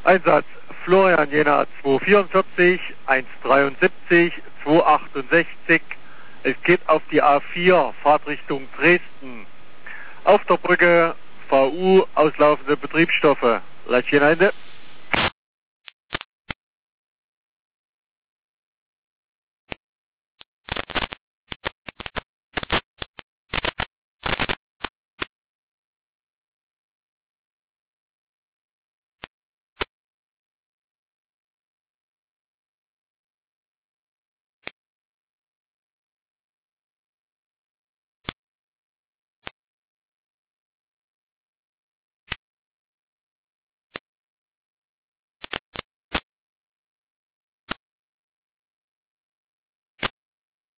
Einsatz Florian Jena 244, 173, 268. Es geht auf die A4, Fahrtrichtung Dresden. Auf der Brücke VU auslaufende Betriebsstoffe. Leitchen Ende.